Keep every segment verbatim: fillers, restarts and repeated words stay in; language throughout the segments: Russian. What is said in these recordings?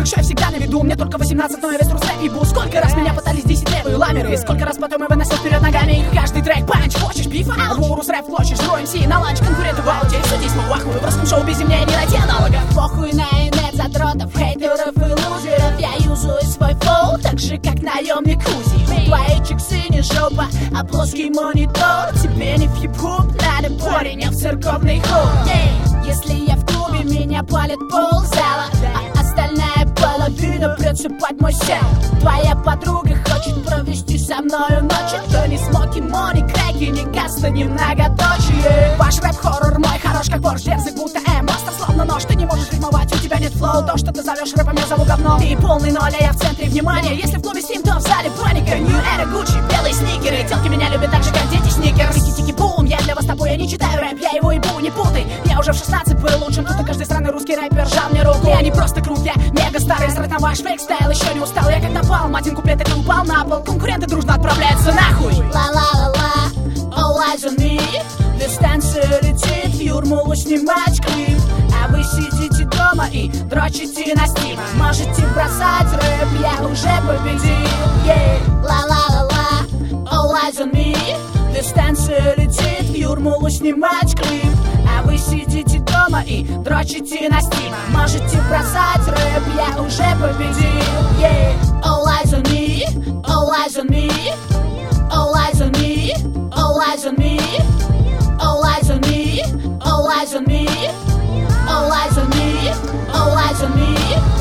Бывший всегда на виду, мне только восемнадцать, но я весь трус рэп ебу. Сколько раз меня пытались десять лет ламеры, сколько раз потом я выносил вперед ногами. Каждый трек панч, хочешь бифа? Рурус рэп хочешь, рой эм си на ланч, конкуренты в ауте. Судись, мы вахую, в русском шоу-бизе мне не найти аналога. Похуй на инет задротов, хейтеров и лузеров. Я юзаю свой флоу, так же как наемник Узи. Твои чиксы не жопа, а плоский монитор. Тебе не в хип-хоп надо, парень, а в церковный хор. yeah. Если я в клубе, меня палит ползала, а остальная половина прется под мой сел. Твоя подруга хочет провести со мною ночь. Это не смоки, мони, крэки, не каста, не многоточие. Ваш рэп-хоррор мой хорош как борщ, дерзок будто эмбастер, словно нож. Ты не можешь рифмовать, у тебя нет флоу. То, что ты зовешь рэпом, я зову говном. Ты полный ноль, а я в центре внимания. Если в клубе Steam, то в зале паника. New Era, Gucci, белые сникеры. Телки меня любят так же, как дети сникерс. Тики-тики-бум, я для вас тобой, я не читаю рэп, я его ебу, не путай. Я уже в шестнадцать был лучшим, тут и каждый странный русский рэпер жал мне руку. Я не просто крут, я мега старый, срать на ваш фейк-стайл, еще не устал. Я как напалм, один куплет и ты упал на пол. Конкуренты дружно отправляются нахуй. Ла-ла-ла-ла, all eyes on me. Дистанция летит, в Юрмалу снимать клип, а вы сидите дома и дрочите на Steam. Можете бросать рэп, я уже победил. yeah. Ла-ла-ла-ла, all eyes on me. Дистанция летит, в Юрмалу снимать клип, а вы сидите дома и дрочите на Steam. Можете бросать рэп, я уже победил. yeah. All eyes on me, all eyes on me, all eyes on me, all eyes on me, all eyes on me, all eyes on me, all eyes on me, all eyes on me.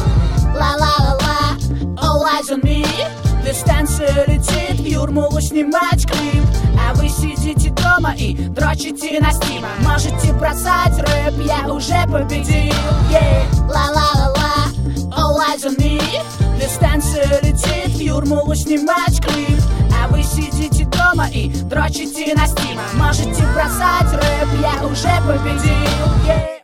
La la la la, all eyes on me. Дистанция летит, в Юрмалу снимать клип, а вы сидите дома и дрочите на Steam. Можете бросать рэп, я уже победил. yeah. La la la la, all eyes on me. Дистанция летит, в Юрмалу снимать клип, а вы сидите дома и дрочите на Steam. Можете бросать рэп, я уже победил. yeah.